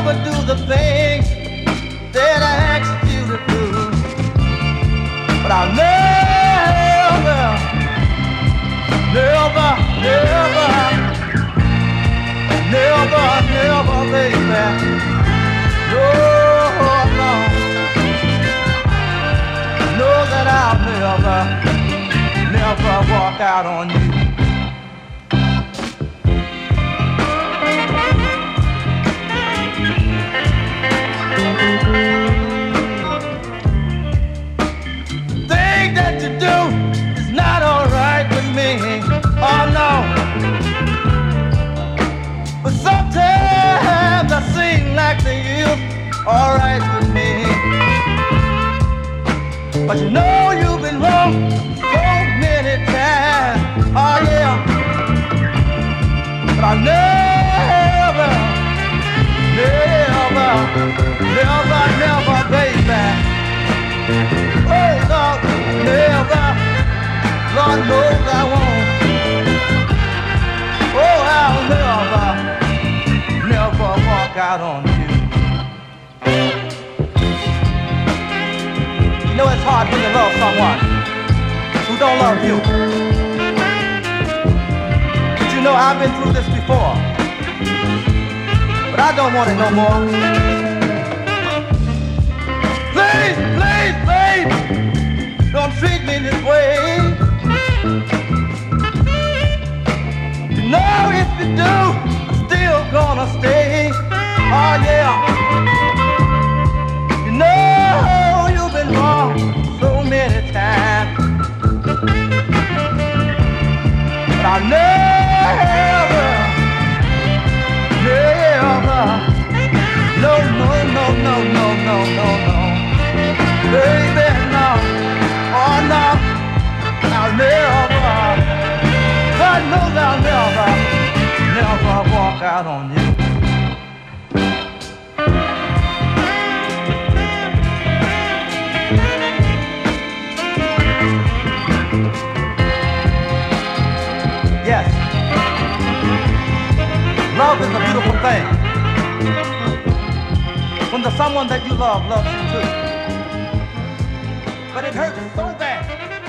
never do the things that I asked you to do. But I'll never, never, never, never, baby. No, no. Know that I'll never walk out on you. Thing that you do is not alright with me. Oh no. But sometimes I seem like they is alright with me. But you know you've been wrong so many times. Oh yeah. But I'll never, never, never, never, baby. Oh Lord, never. Lord knows I won't. Oh, I'll never, never walk out on you. You know it's hard when you love someone who don't love you. But you know I've been through this before. But I don't want it no more. Please, please, please, don't treat me this way. You know if you do, I'm still gonna stay. Oh yeah. You know you've been wrong so many times. But I'll never, never, no, no, no, no, no, no, no, no. Baby, no, oh no, I'll never, God knows I'll never, never walk out on you. Yes, love is a beautiful thing. When the someone that you love loves you too. But it hurts so bad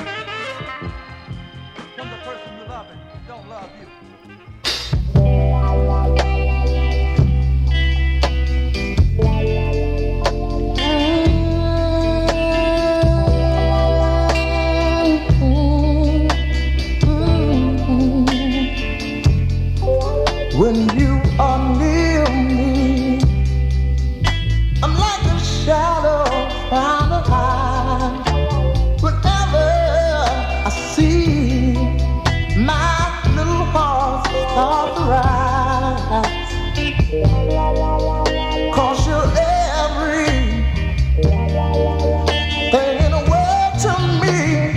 when the person you love don't love you. When you are near me, I'm like a shadow from the high. Whenever I see my little heart start to rise, 'cause you're everything in the world to me,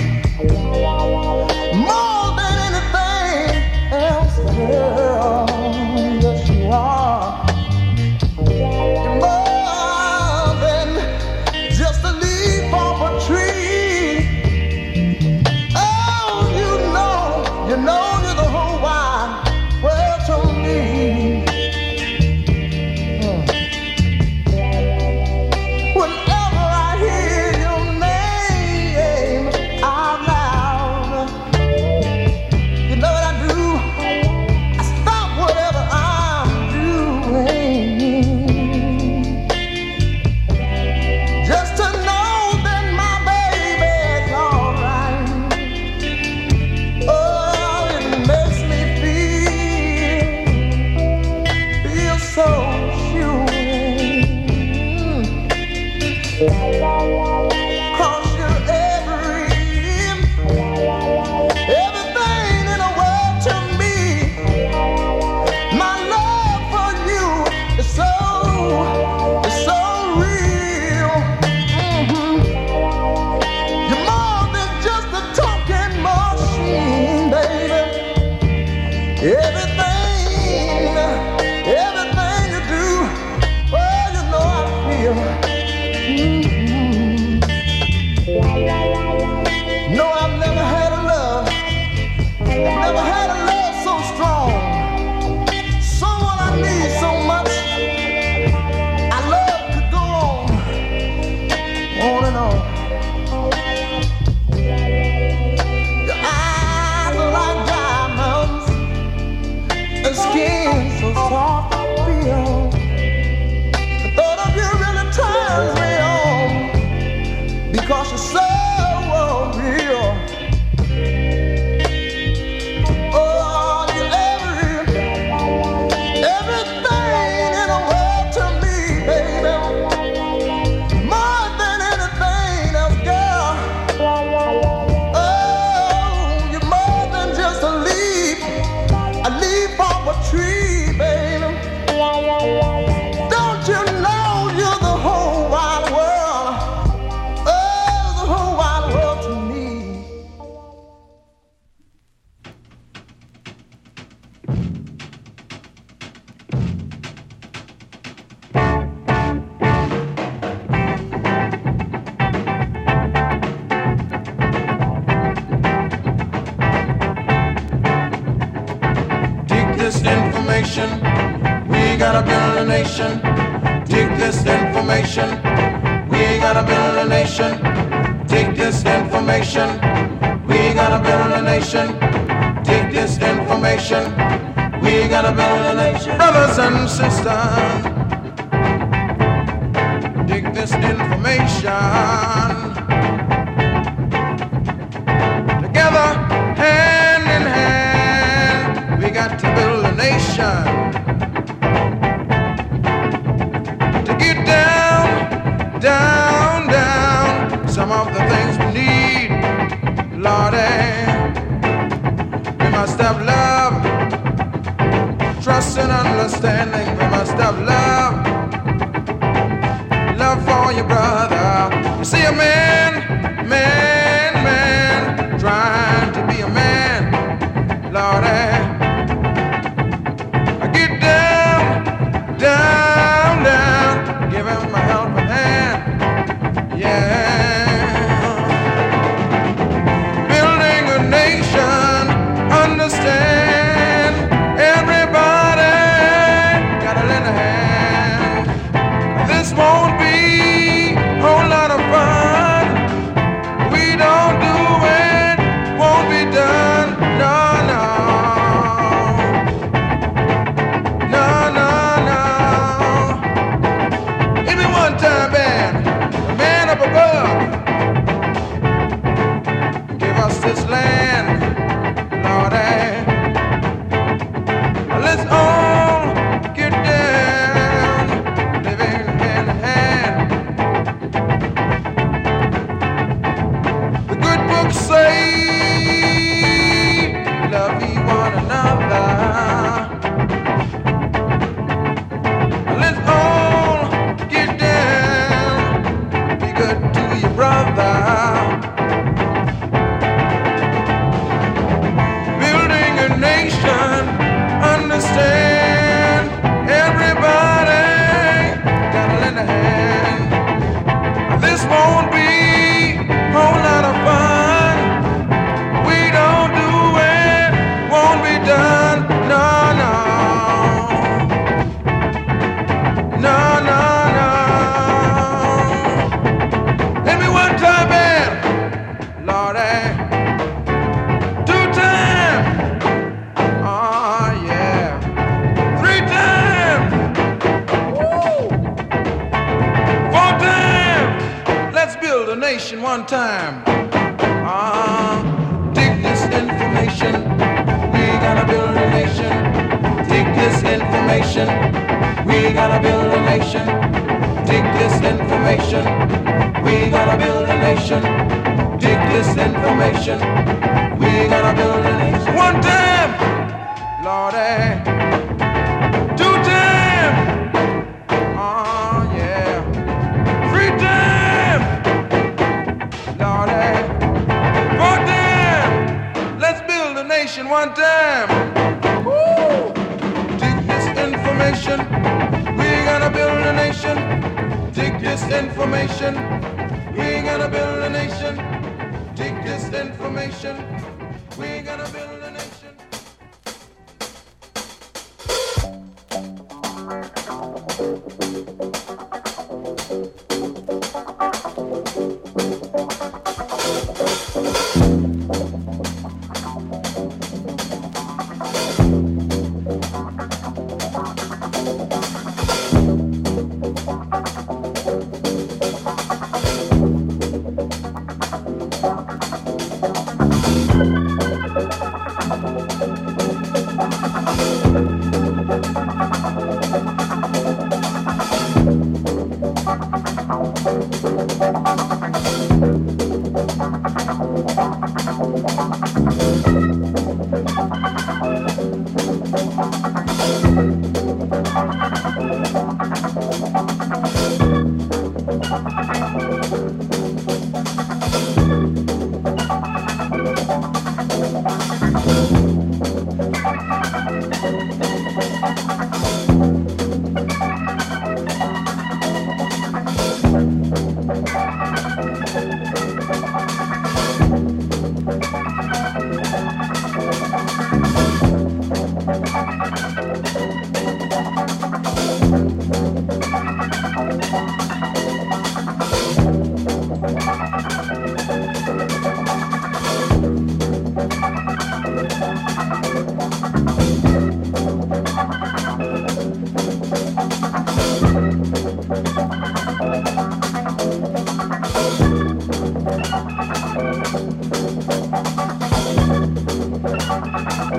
more than anything else, girl. Yes, you are. You're more than just a leaf off a tree. Oh, you know you're the whole wide world to me. Whenever I hear your name out loud, you know what I do? I stop whatever I'm doing, just to know that my baby's alright. Oh, you information. We gotta build a nation. Dig this information. We gotta build a nation. Dig this information. We gotta build a nation. Dig this information. We gotta build a nation. Brothers and sisters, dig this information. Together, hand in hand, we got to build a nation. To get down, down, down, some of the things we need, Lordy. We must have love, trust and understanding. We must have love, love for your brother. You see a man trying to be a man, Lordy. I get down, down, down, give him a helping hand, yeah. Building a nation, understand, everybody got a little hand. This won't be a whole lot of fun. We don't do it, won't be done. No, no. No, no, no. Give me one time, man. The man up above. Give us this land, Lordy. Let's all get down, living hand in hand. The good books say, love ye one another. Let's all get down, be good to your brother. Building a nation, understand, everybody got a little hand. This won't be a whole lot of fun. We don't do it, won't be done. No, no. No, no, no. Let me one time, man. Lordy. Two times. Oh, yeah. Three times. Woo. Four times. Let's build a nation one time. Dig this information. We gotta build a nation. Dig this information. We gotta build a nation. Dig this information. We gotta build a nation. Dig this information. We gotta build a nation. One time, Lordy. Two times. Oh yeah. Three times, Lordy. Four times. Let's build a nation one time. Woo! Dig this information. We gotta build a nation. Dig this information. We gotta build a nation. Dig this information. We gotta build a nation.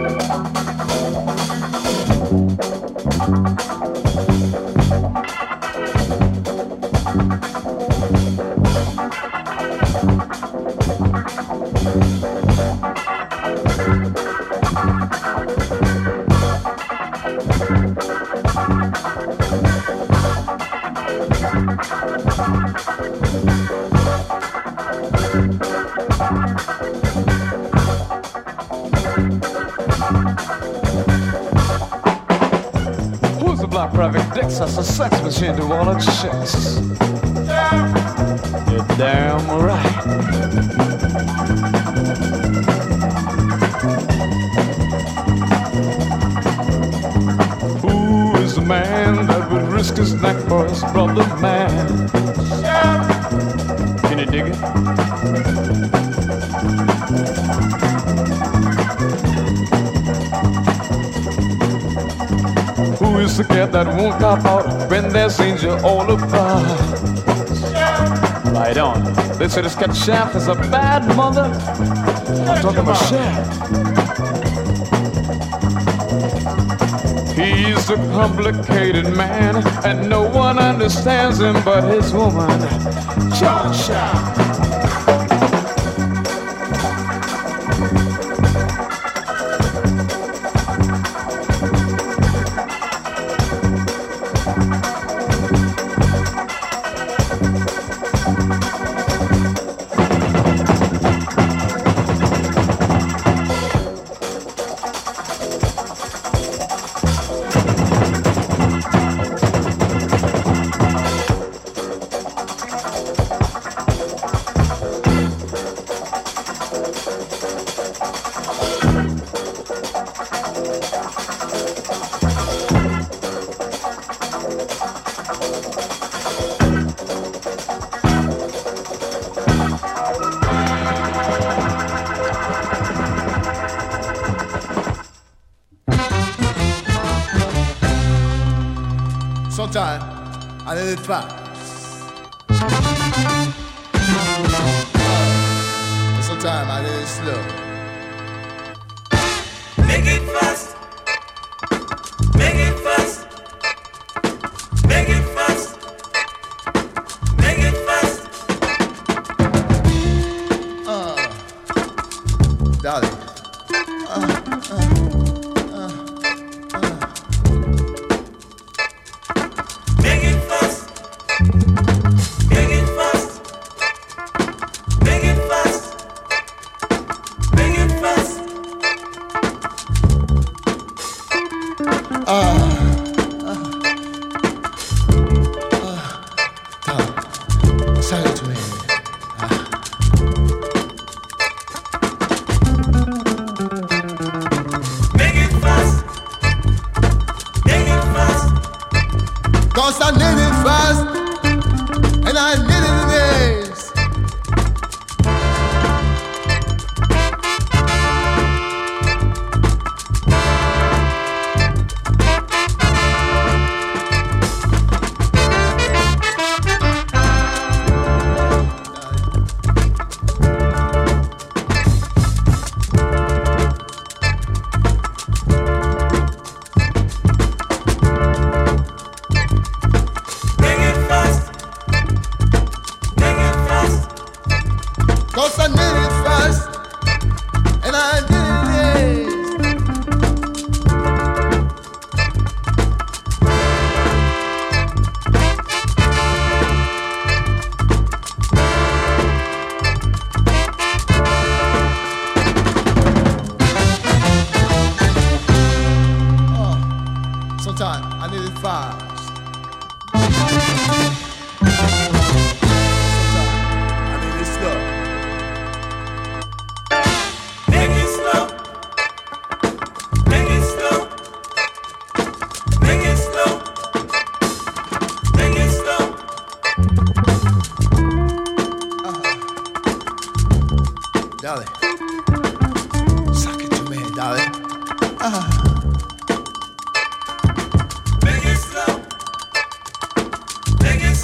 That's a sex machine to all the chicks. You're damn right. Who is the man that would risk his neck for his brother man? Can you dig it? Who is the cat that won't cop out when there's danger all about? Right on. They say this cat Shaft is a bad mother. I'm talking about Shaft. He's a complicated man, and no one understands him but his woman, John Shaft. Sometimes I need it fast. Sometimes I need it slow. Make it fast. Make it fast. Make it fast. Make it fast. Darling. Cause I need it fast, and I need it days. Cause I need it fast, and I need it. Sometimes I need it fast. Darling, suck it to me, darling. Make it slow. Make it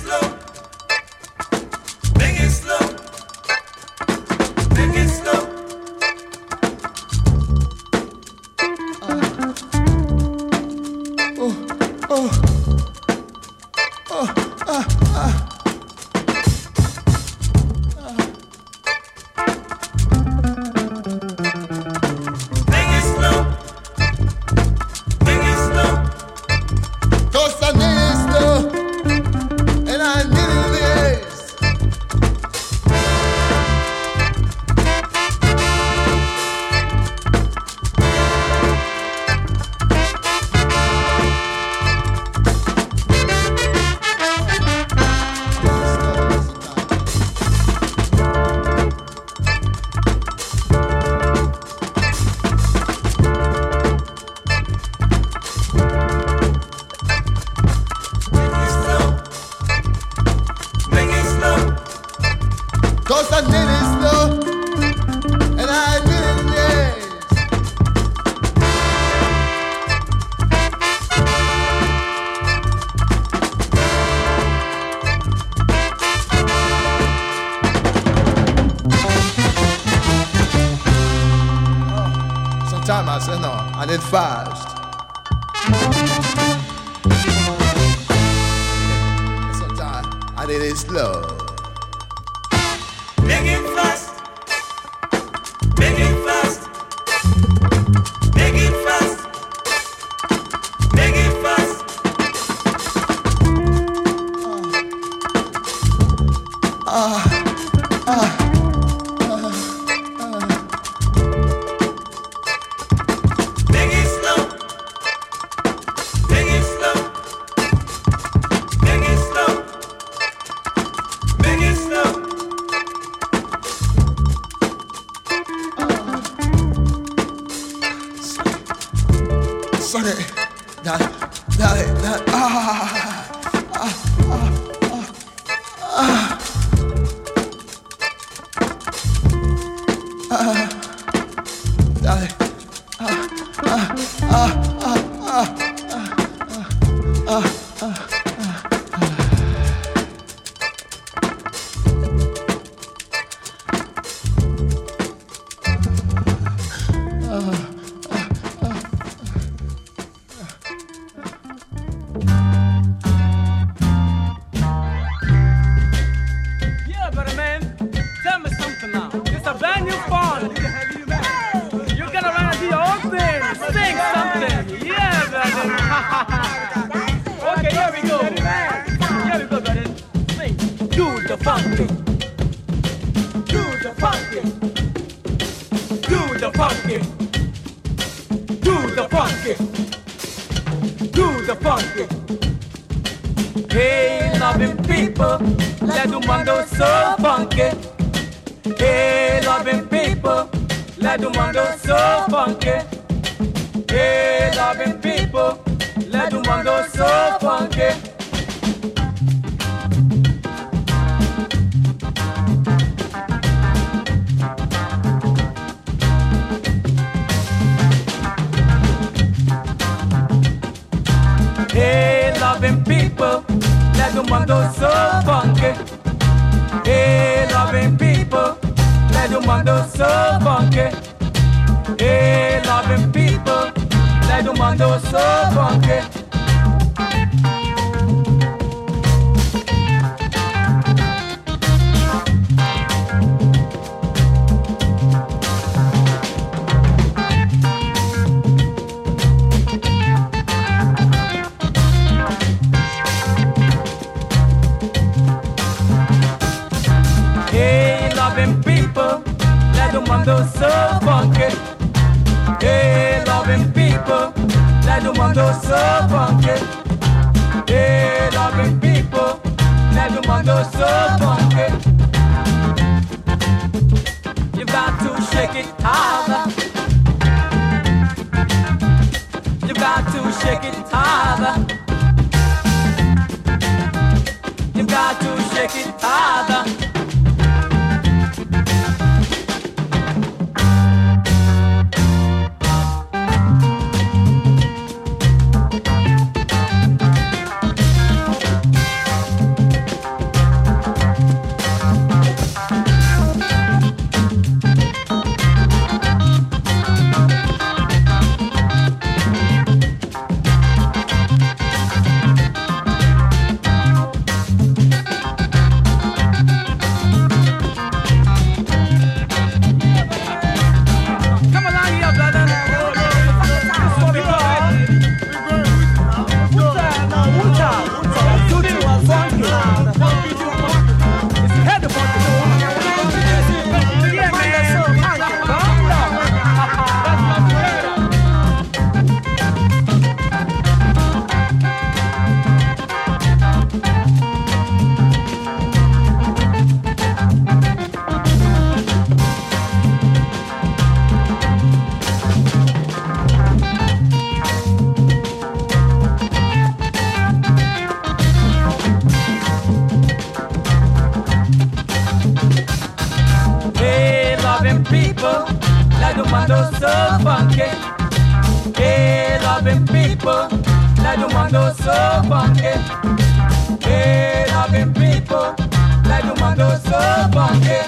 Hey, loving people, let the one go so funky. Hey, loving people, let the one go so funky.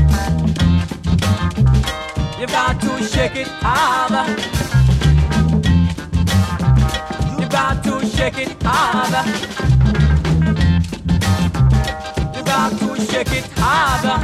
You got to shake it harder. You got to shake it harder. You got to shake it harder.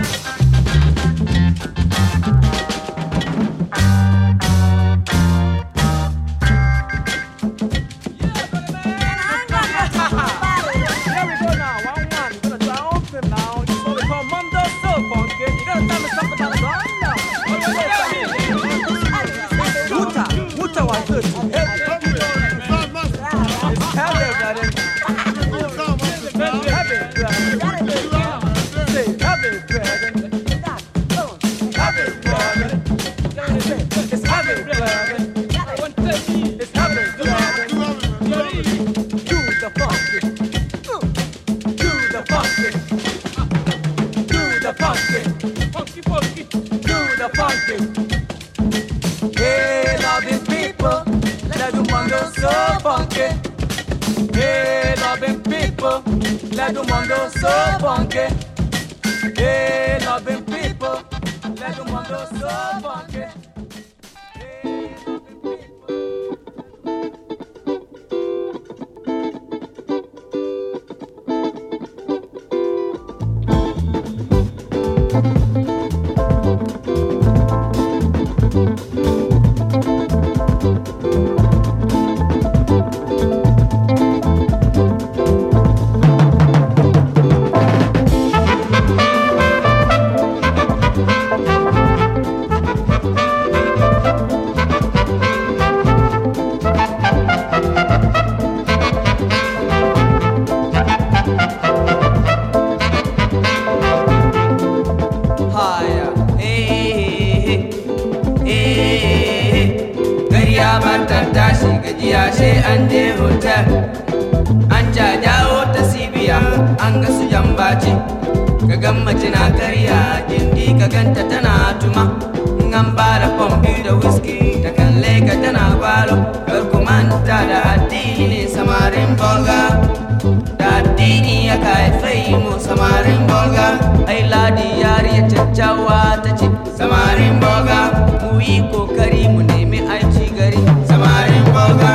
Hey, loving people, let the one go so funky. Hey, loving people, let the one go so funky. Hey, loving people, let the one go so funky. Hey, loving people. Ande hotel anja jawo ta sibiya an ga su jambaci ka gan mace na karya gindi ka ganta tana tuma an bara pombi da whisky ta kalle ka tana balo kar kumanta da addini samarin bolga da addini ya kai fai mu samarin bolga ai ladi yari ya caccawa ta ce samarin bolga mu yi kokari mu nemi aiki gari samarin bolga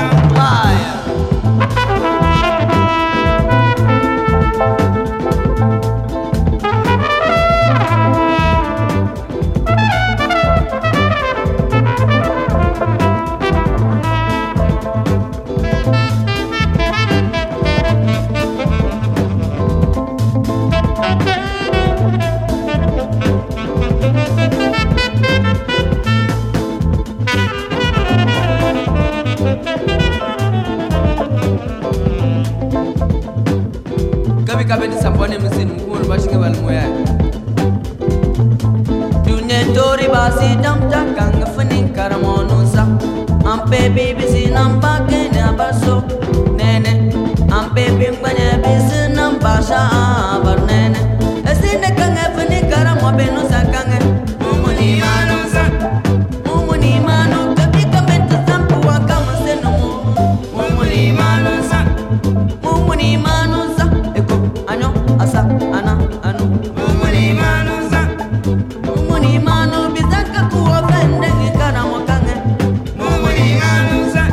kabedi sapone msini mkuru bashinga balmoya dunye tori basi damta kanga funi karamonusa ampe bibi sinamba kenya baso nene ampe bimbanya bisi nambasha abar nene esine kanga funi karamobenusa kanga mumuni manu kabi kabenta sampu wakama seno mumuni manu asa ana anu mumuni manu bizaka kuwa fende ngikana mwakange mumuni manuza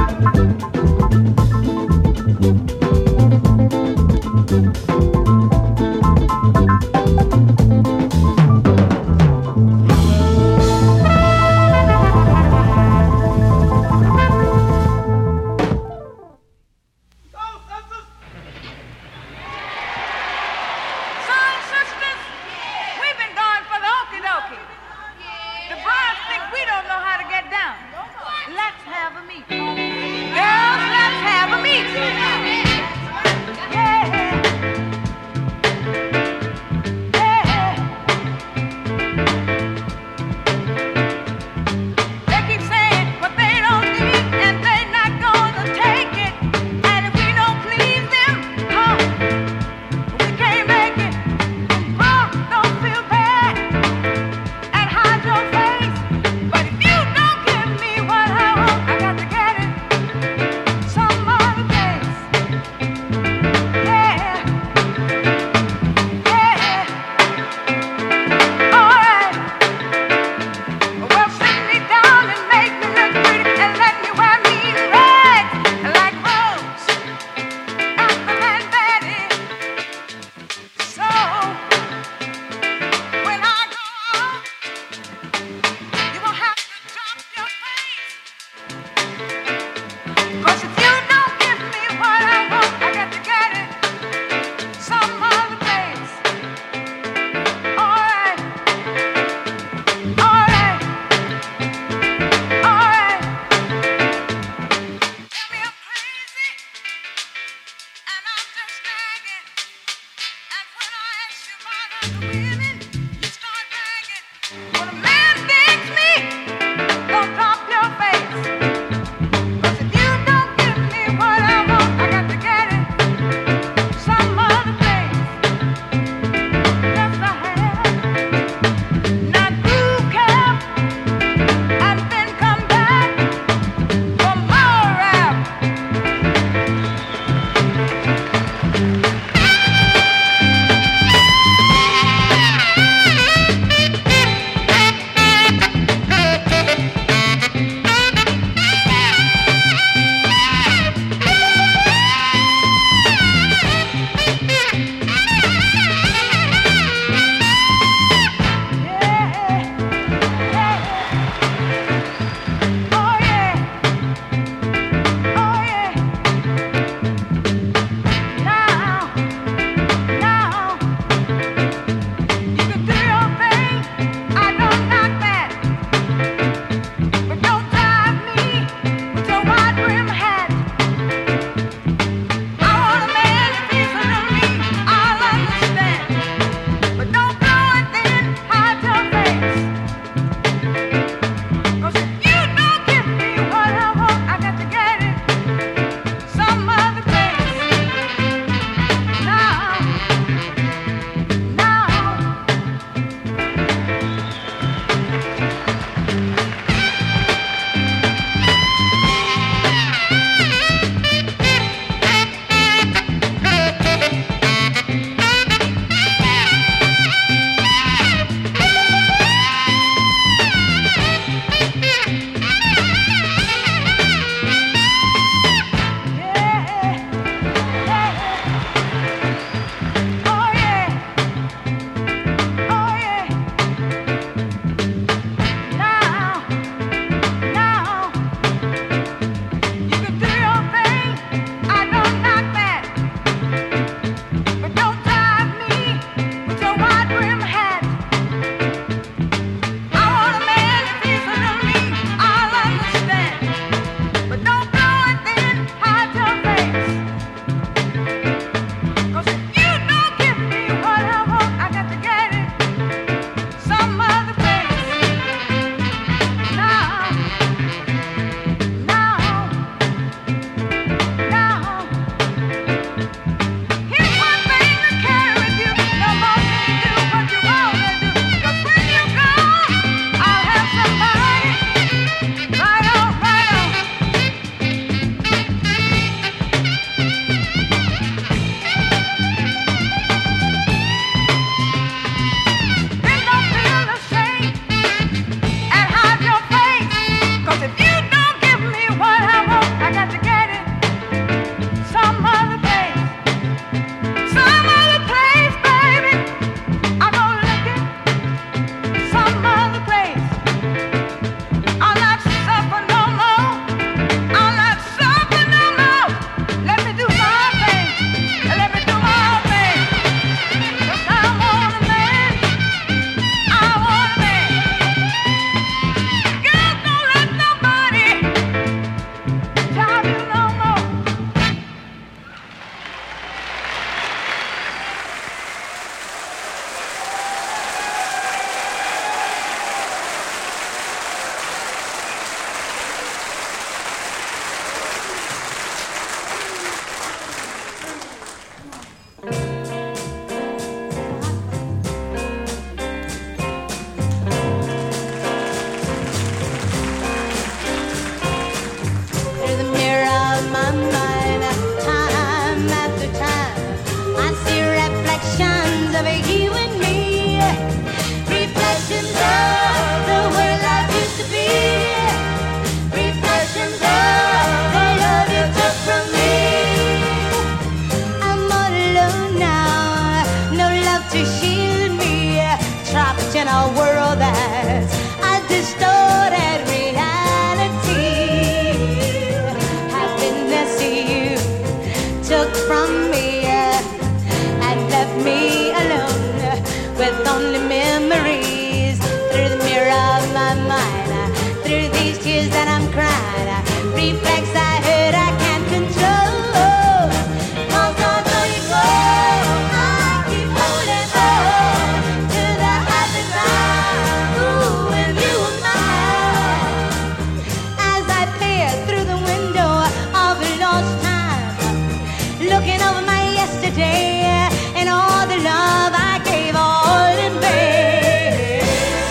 took from me and left me alone with only memories through the mirror of my mind. Through these tears that I'm crying, reflex I heard I can't control. 'Cause although you go, I keep holding on to the happy ground. Ooh, when you were mine. As I peer through the window of lost time, looking over my yesterday and all the love I gave all in vain.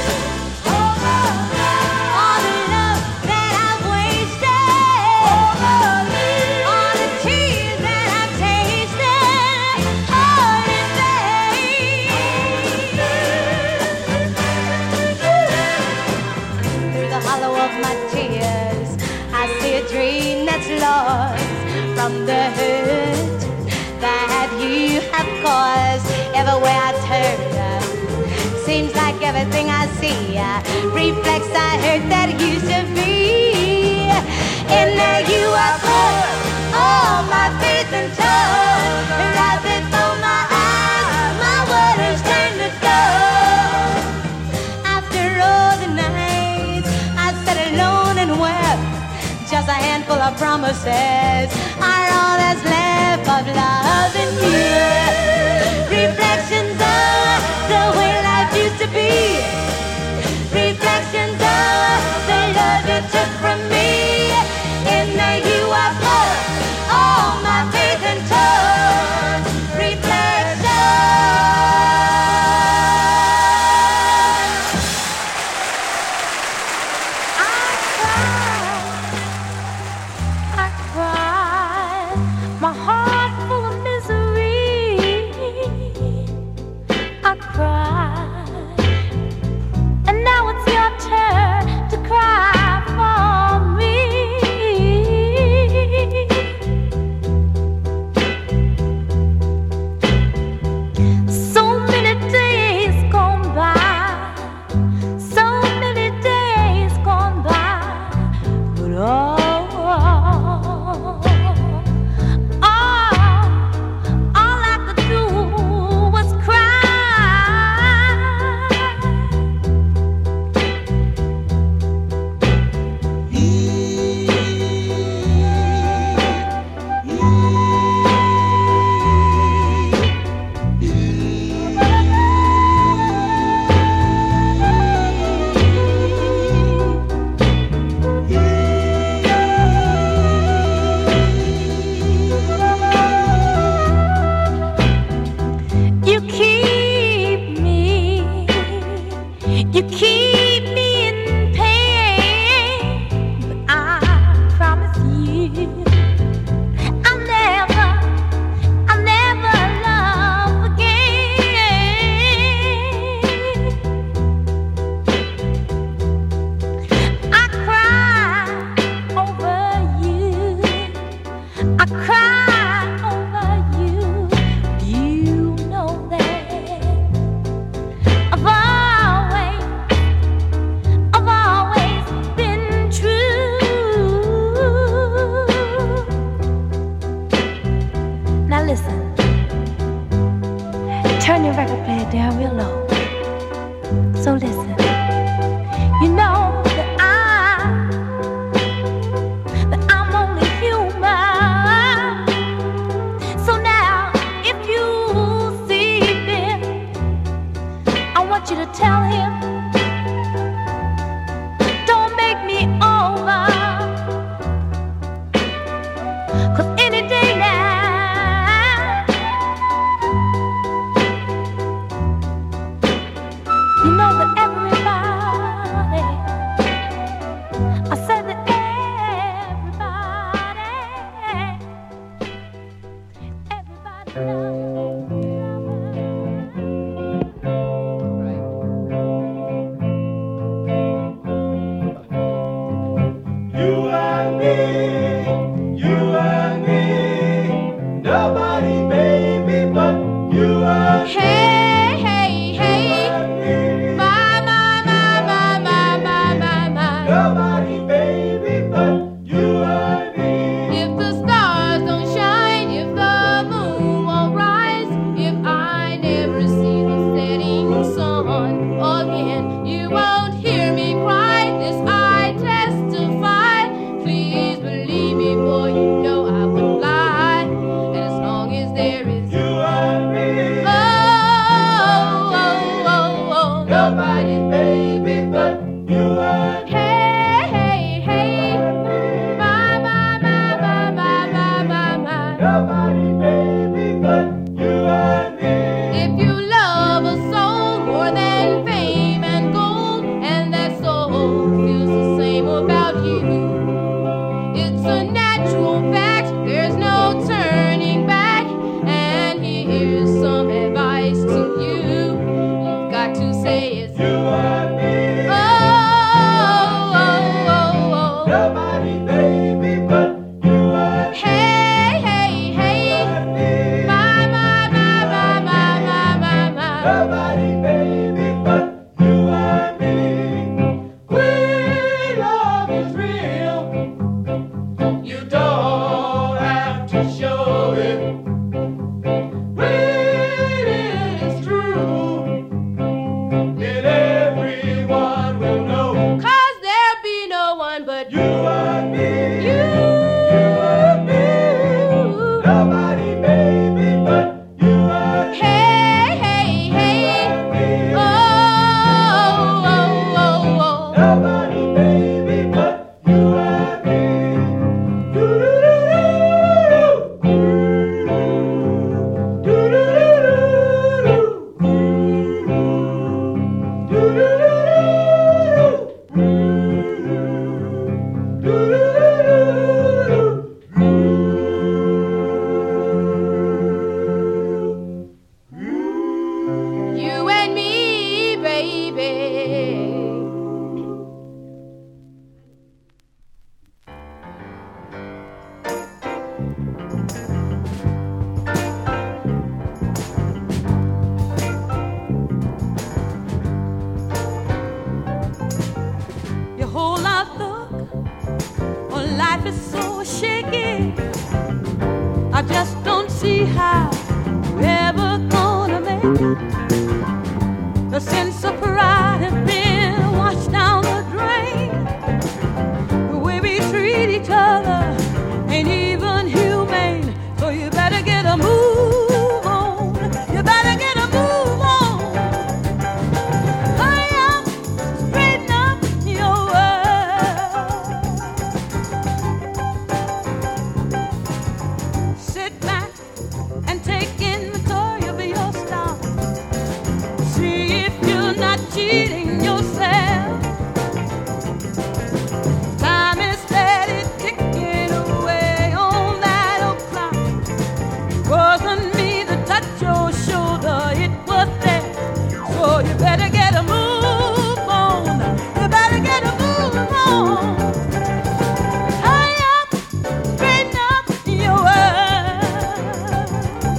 All the love that I've wasted, all the tears that I've tasted, all in vain. Through the hollow of my tears, I see a dream that's lost from the hurt that you have caused. Everywhere I turn, seems like everything I see reflects I heard that used to be. And now you are put all my faith and trust right before my eyes. My world has turned to gold. After all the nights I sat alone and wept, just a handful of promises are all that's left of love and you. Reflections of the way life used to be. Reflections of the love you took from me. And now you are put all my faith and trust. Reflections. I cried, my heart full of misery. I cried, and now it's your turn to cry for me. So many days gone by, so many days gone by, but all I could do was cry. You keep me in pain, but I promise you I'll never love again. I cry over you, I cry over you. You know that I've always been true. Now listen, turn your record player down real low. So listen, you know that I'm only human. Nobody, baby, but you and me. If you love a soul more than fame and gold, and that soul feels the same about you, it's a natural fact, there's no turning back. And here's some advice to you. You've got to say it's You and me. oh, oh, oh, oh. Nobody, baby, but you and me. Hey, hey, hey. My, my, my, my, my, my, my, my. Nobody, baby, but you and me. When love is real, you don't have to show it. When it is true, then everyone will know. 'Cause there'll be no one but You and me. you. and me. Nobody, baby, but you and me. Hey, hey, hey. Oh, oh, oh, oh. Nobody, baby, but you and me. You and me, baby. Your whole outlook on life is so shaky. I just don't see how you're ever gonna make it. The sense of pride has been washed down the drain. The way we treat each other ain't even humane. So you better get a move on. You better get a move on. Hurry up, straighten up your world. Sit back and take inventory of your style. See if you're not cheating yourself. Time is steady ticking away on that old clock. Wasn't me that touched your shoulder, it was there. So you better get a move on. You better get a move on. Hurry up, straighten up your world.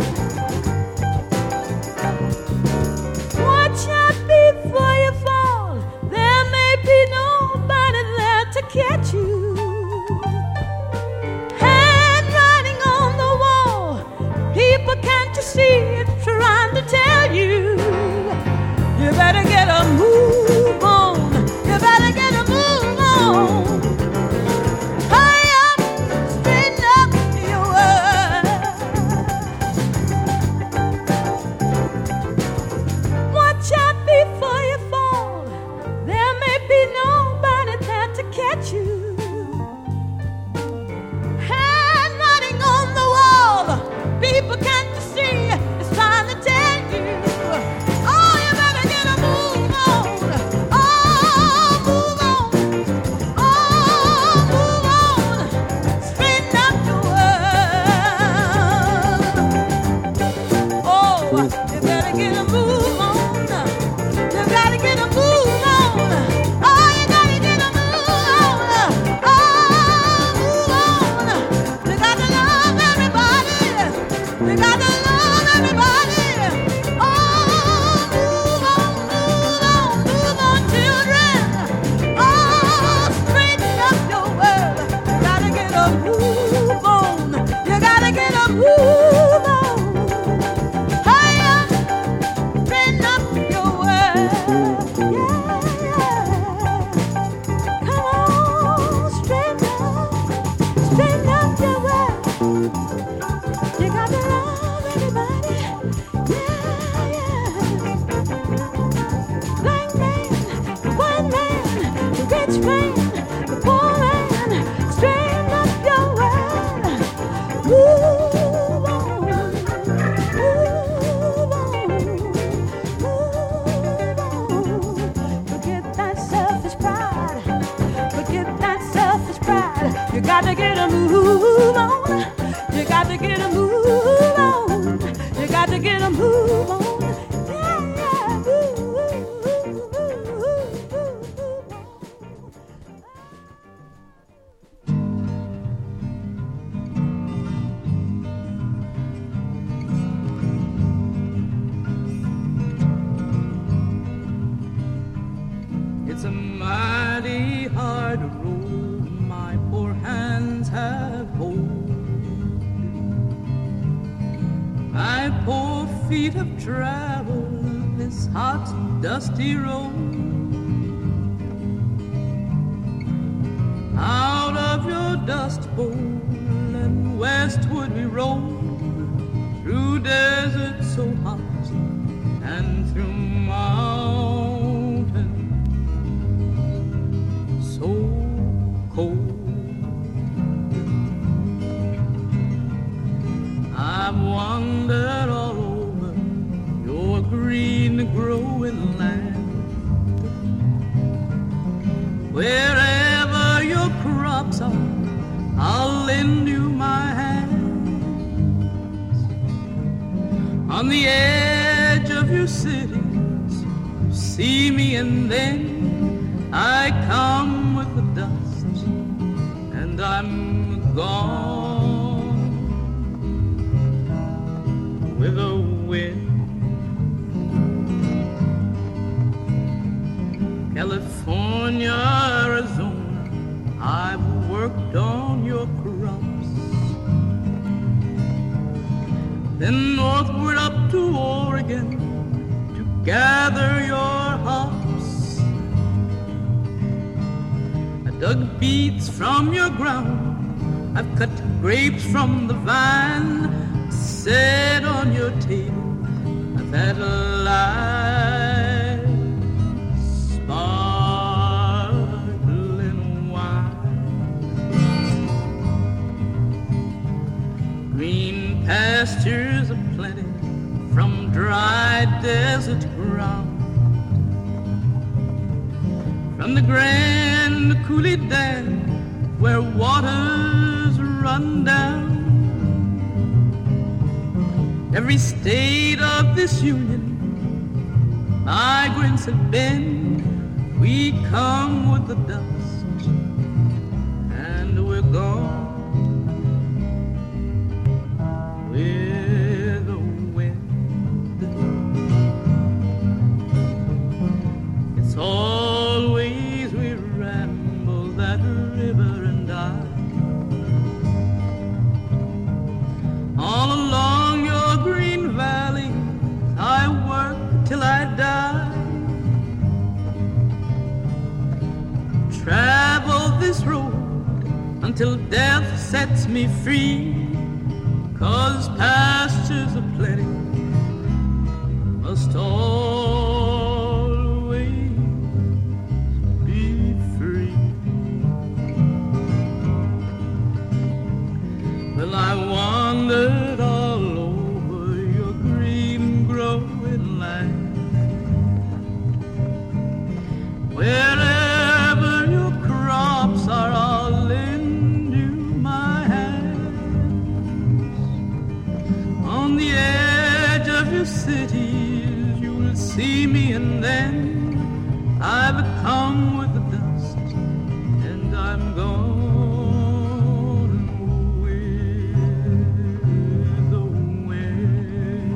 Watch out before you fall. There may be nobody there to catch you. Handwriting on the wall. People, can't you see it trying to tell you? You better get a move on. You better get a move on. Hurry up, straighten up your world. Watch out before you fall. There may be nobody there to catch you. Handwriting on the wall. People, can't you see it's trying to tell you? Oh, you better get a move on. Oh, move on. Oh, move on. Straighten up your world. Oh, you better get a move on. You gotta get a move on. Oh, you gotta get a move on. Oh, move on. You gotta love everybody. You gotta love everybody. Oh, move on, move on, move on, children. Oh, straighten up your world. You gotta get a move on. You gotta get a move on. Hurry up, straighten up your world. Yeah, yeah. Come on, straighten up your world. You got to love got to get a move on. You got to get a move on. Yeah, yeah. It's a mighty hard road my poor hands have hold. My poor feet have traveled this hot, dusty road. Out of your dust bowl and westward we roll, through deserts so hot and through mountains so cold. I've wandered all over your green growing land. Wherever your crops are, I'll lend you my hands. On the edge of your cities, you see me and then I come with the dust and I'm gone with the wind. California, Arizona, I've worked on your crops. Then northward up to Oregon to gather your hops. I dug beets from your ground, I've cut grapes from the vine, set on your table, I've had a life sparkling wine. Green pastures aplenty from dry desert ground. From the Grand Coulee Dam where waters run down. Every state of this union migrants have been. We come with the dust and we're gone with the wind. It's always we ramble that river and I, all along your green valley I work till I die. Travel this road until death sets me free, 'cause pastures aplenty must always be free. Well, I wandered all over your green growing land. Wherever your crops are, I'll lend you my hands. On the edge of your cities, you'll see me, and then I've come with the dust, and I'm gone with the wind.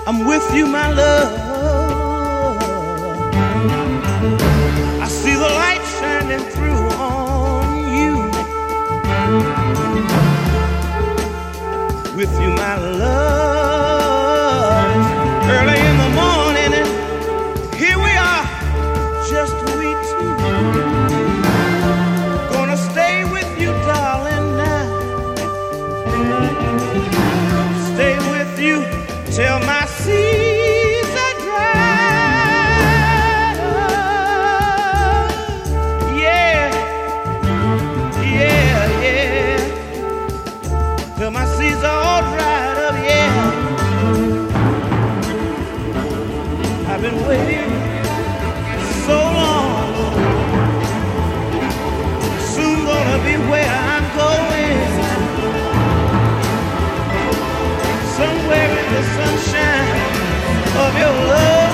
I'm with you, my love. I see the light shining through on you. With you, my love. Early in the morning, and here we are, just we two. Gonna stay with you, darling, now. Stay with you till my seas are dry. Yeah, yeah, yeah. Till my seas are all dried up, yeah. I've been waiting so long. Soon gonna be where I'm going. Somewhere in the sunshine of your love.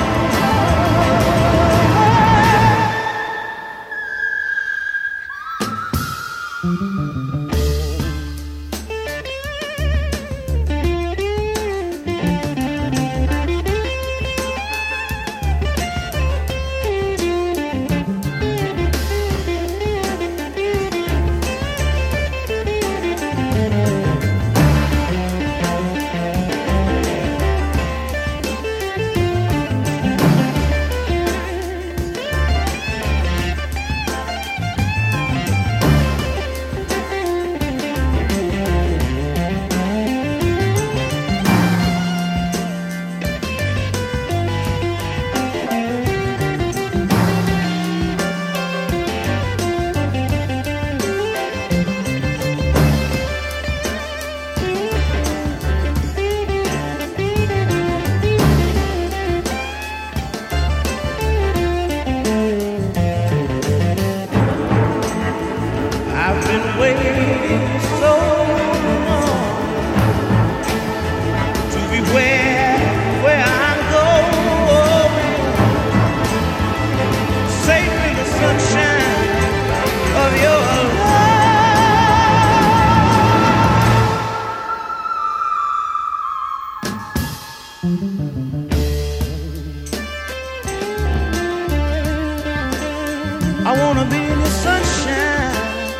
I wanna be in the sunshine.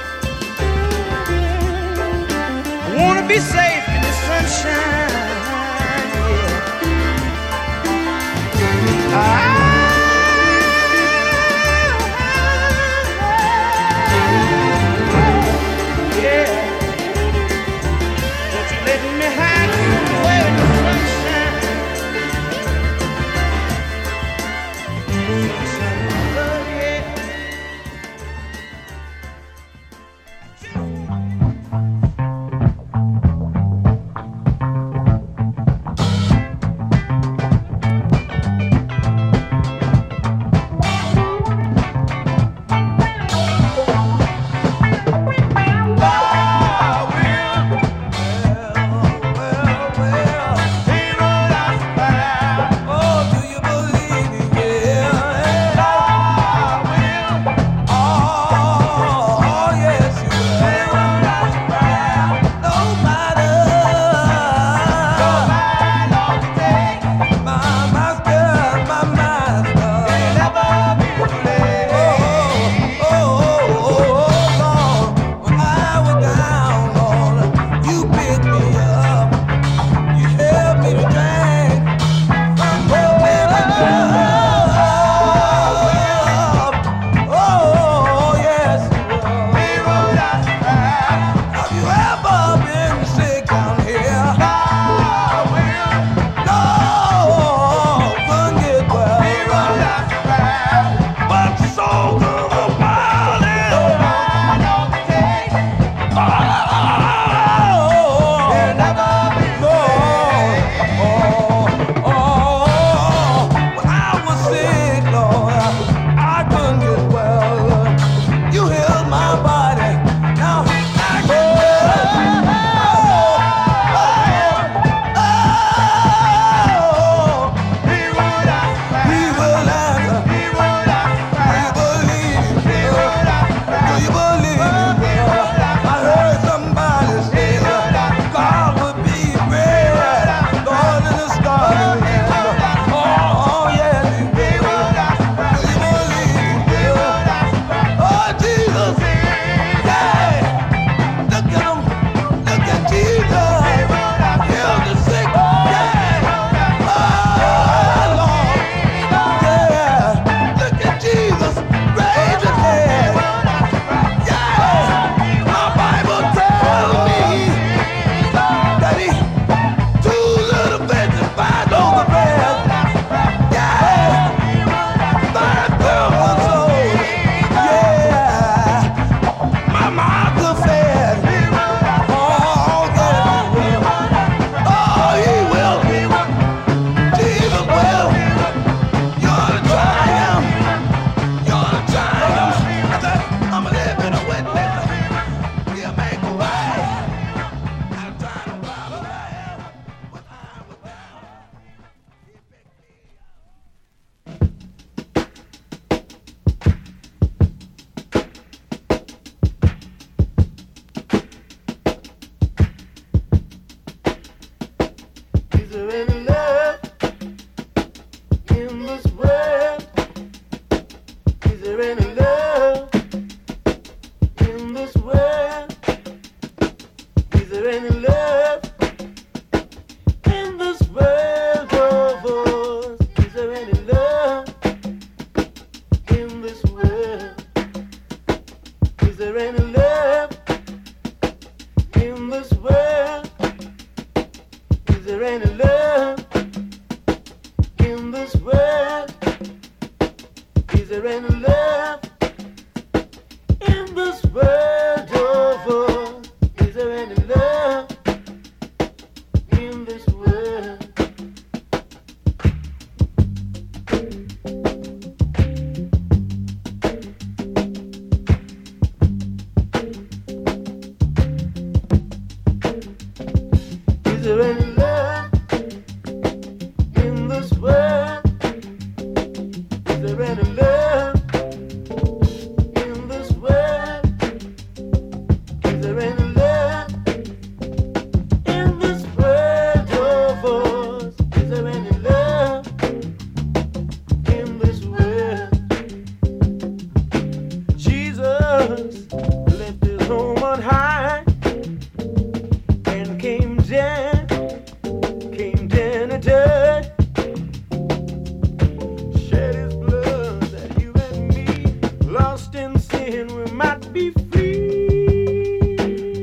I wanna be safe in the sunshine. Yeah. Yeah. Don't you let me hide somewhere in the sunshine. Sunshine of love, yeah. there any love in this world? Is there any love in this world? Is there any love in this world of ours? Is there any love in this world? Is there any love in this world? Is there any love in this world? Is there any love in this world of ours? Is there any love in this world? Is there any love in this world? Is there any love in this world? Is there any love in this world of ours? Is there any love in this world? Jesus left his home on high and came down to dirt. Shed his blood that you and me, lost in sin, we might be free.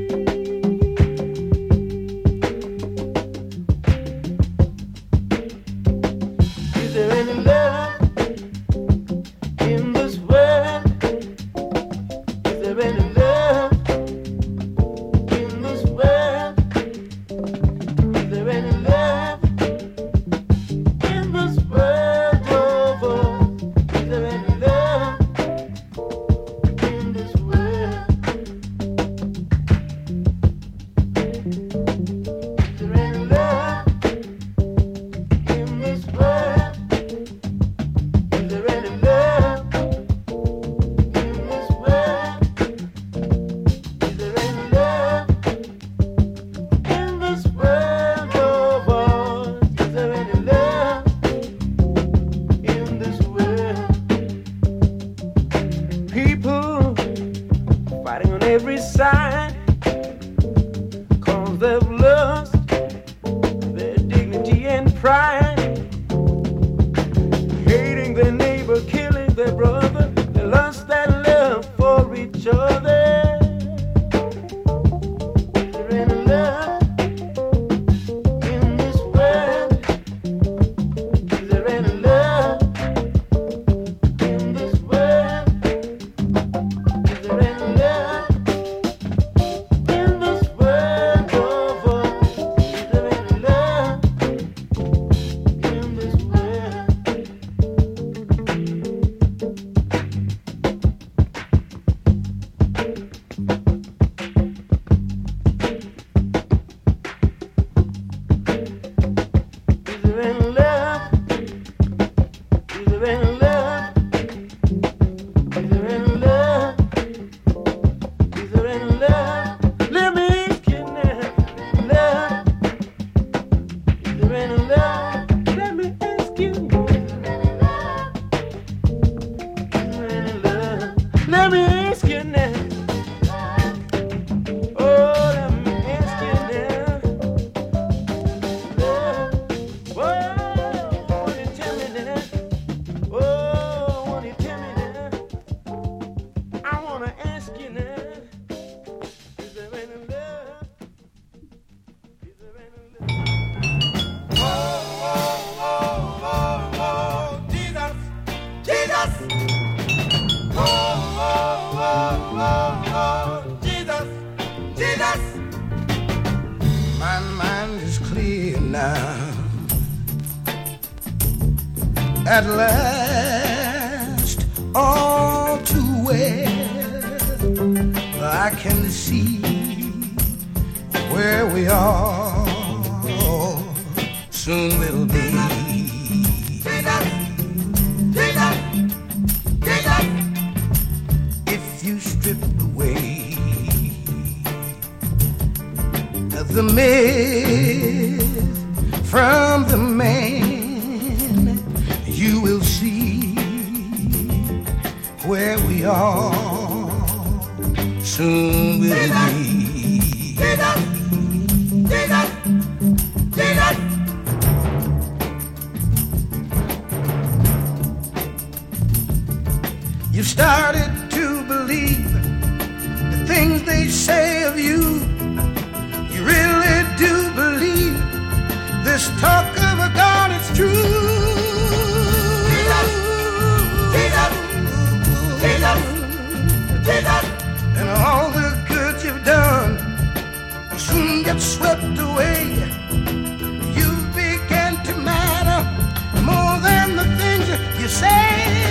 Is there any love in this world? Is there any love in this world? Is there any love in this world of ours? Is there any love in this world? Is there any love in this world? Is there any love in this world? Is there any love in this world of ours? Is there any love in this world? People fighting on every side, 'cause they've lost their dignity and pride. Hating their neighbor, killing their brother, they lost that love for each other. Is there any love in this world? Is there any love in this world? Is there any love in this world of ours? Is there any love in this world? Is there any love? Is there any love? Is there any love? Is there any love? Let me ask you now, love. Is there any love? Let me ask you. Is there any love? Is there any love? Let me ask you now. Oh, let me ask you now. Love. Whoa, won't you tell me now? Oh, won't you tell me now? I wanna ask you now. Is there any love? Is there any love? Oh, Jesus, Jesus. Jesus, Jesus. My mind is clear now. At last, all too well, I can see where we are. Soon we'll be. Jesus, Jesus, Jesus. If you strip away the mist from all soon will be. You started to believe the things they say of you. You really do believe this talk of a God is true. And all the good you've done will soon get swept away. You began to matter more than the things you say.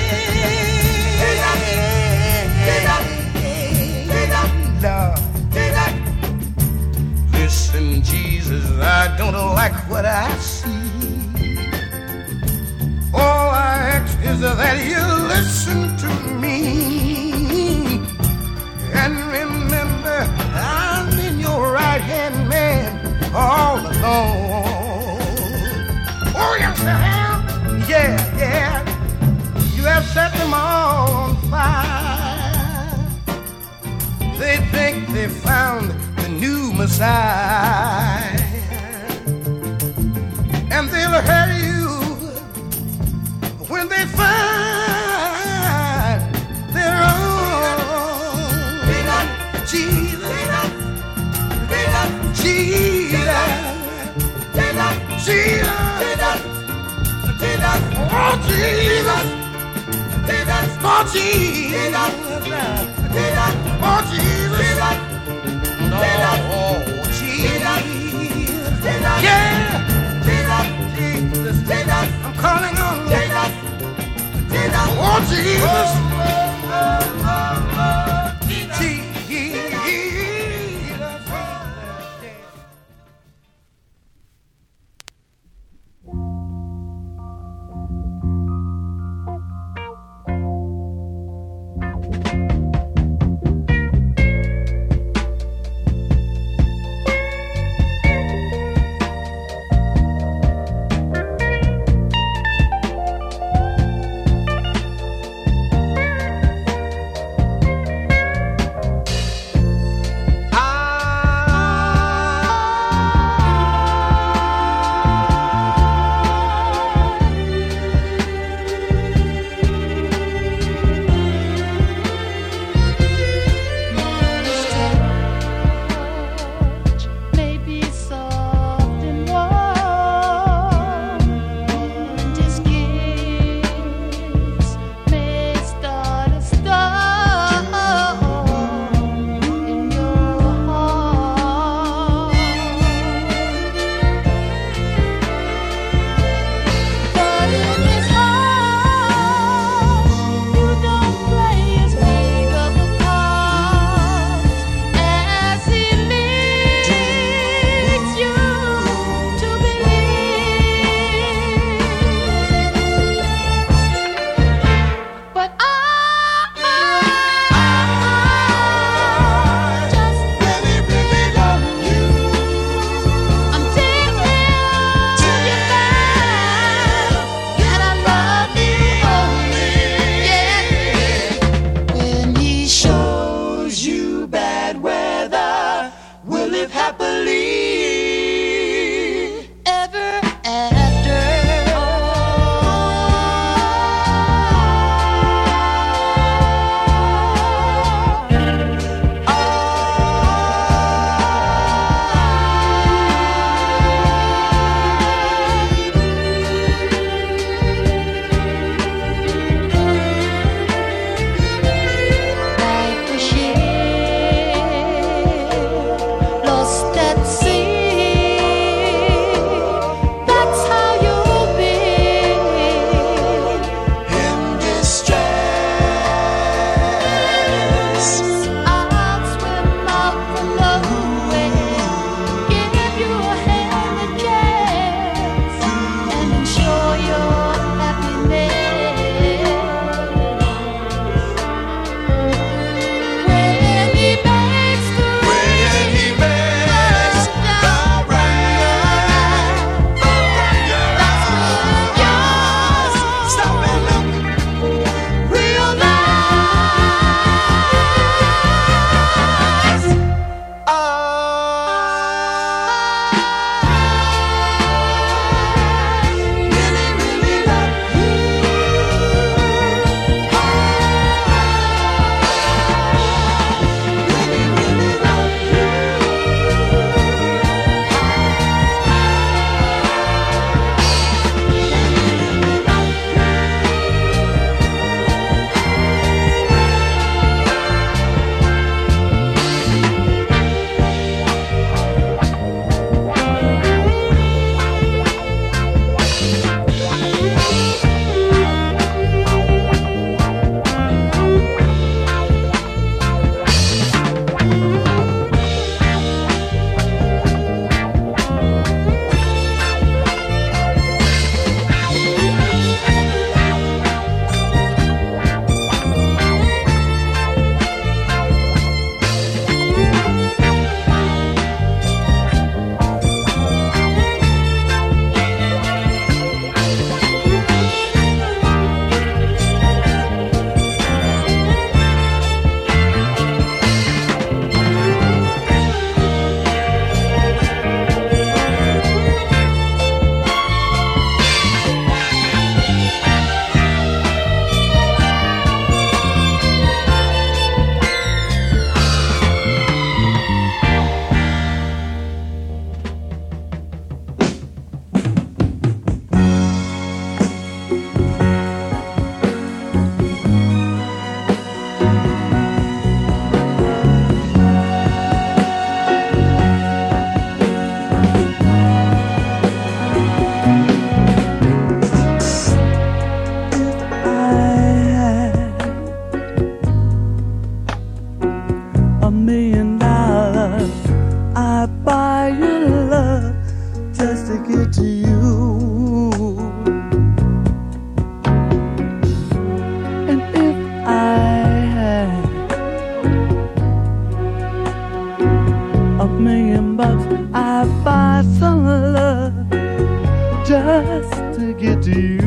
Listen, Jesus, I don't like what I see. All I ask is that you listen to me. And remember, I'm in your right hand, man, all alone. Oh, yes, I am. Yeah, yeah. You have set them all on fire. They think they found the new Messiah, and they'll hurt you when they find their own. Jesus, Jesus, Jesus, oh Jesus, oh Jesus, oh Jesus, oh Jesus, yeah, Jesus, I'm calling on oh Jesus, Jesus. just to get to you. And if I had $1,000,000, I'd buy some love just to get to you.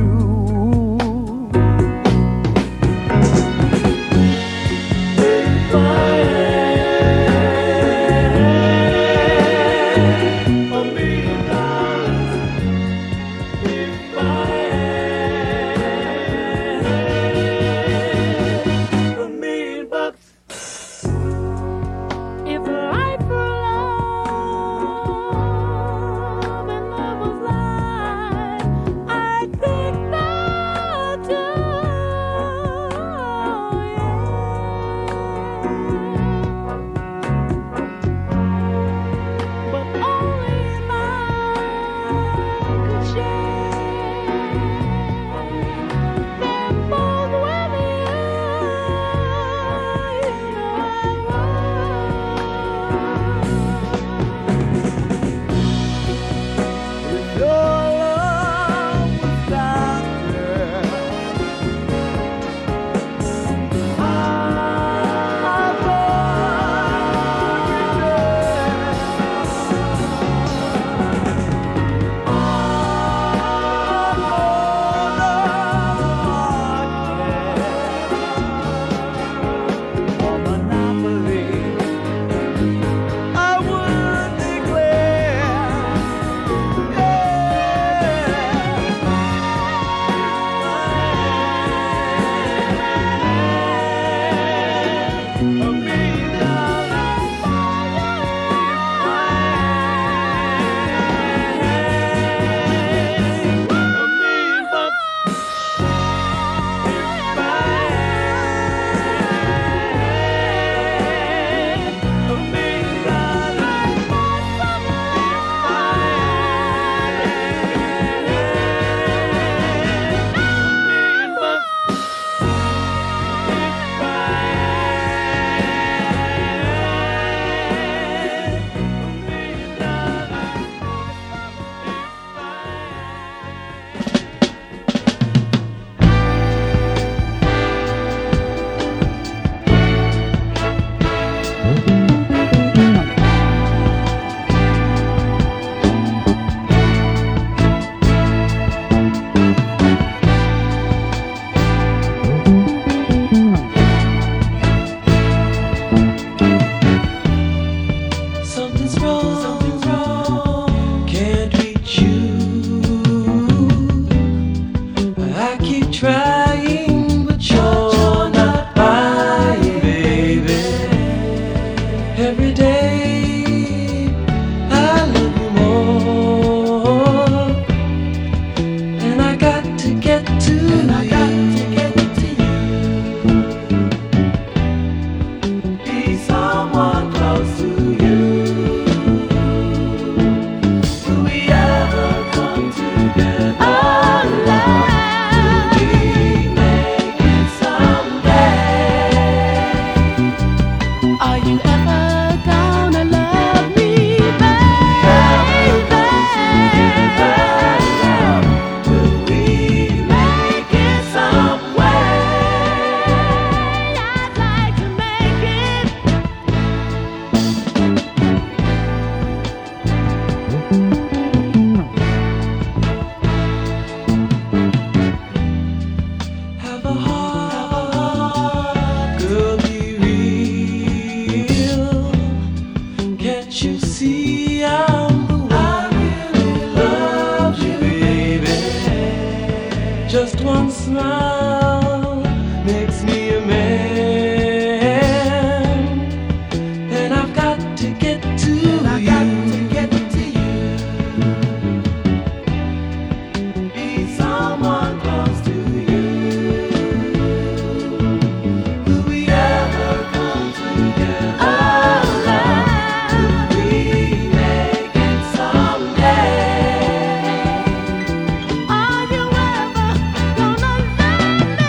Are you ever gonna love me?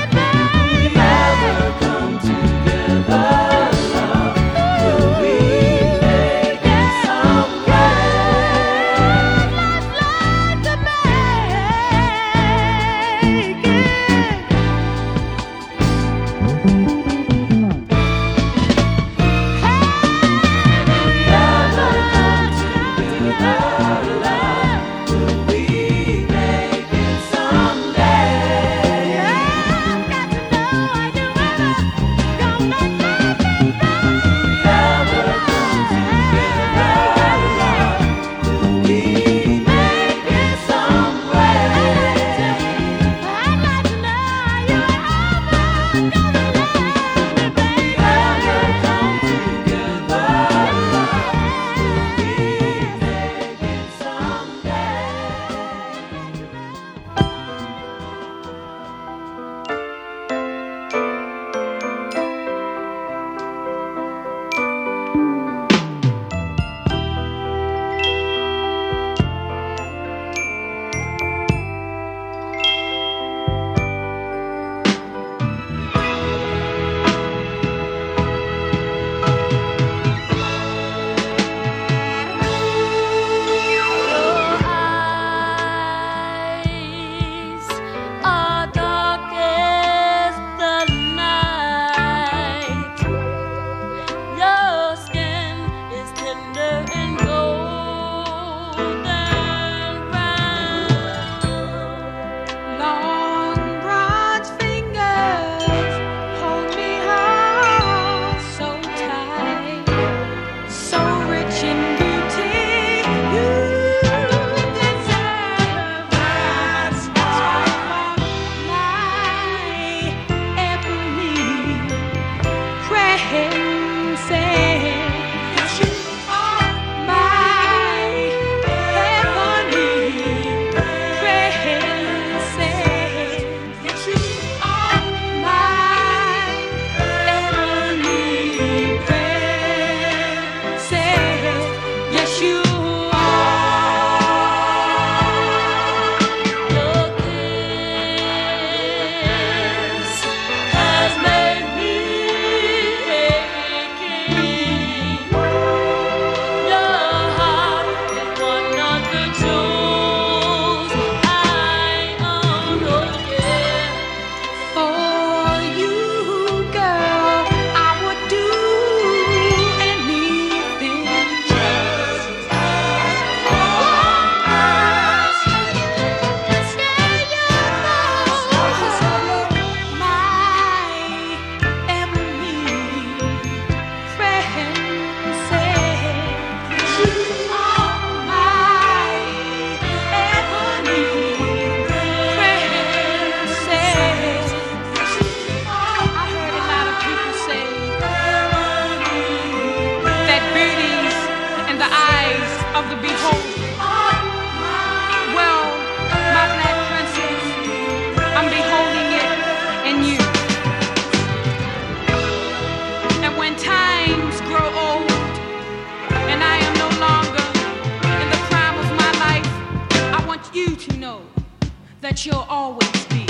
that you'll always be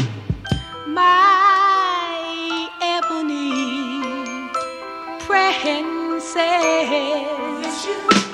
my ebony princess. Yes, you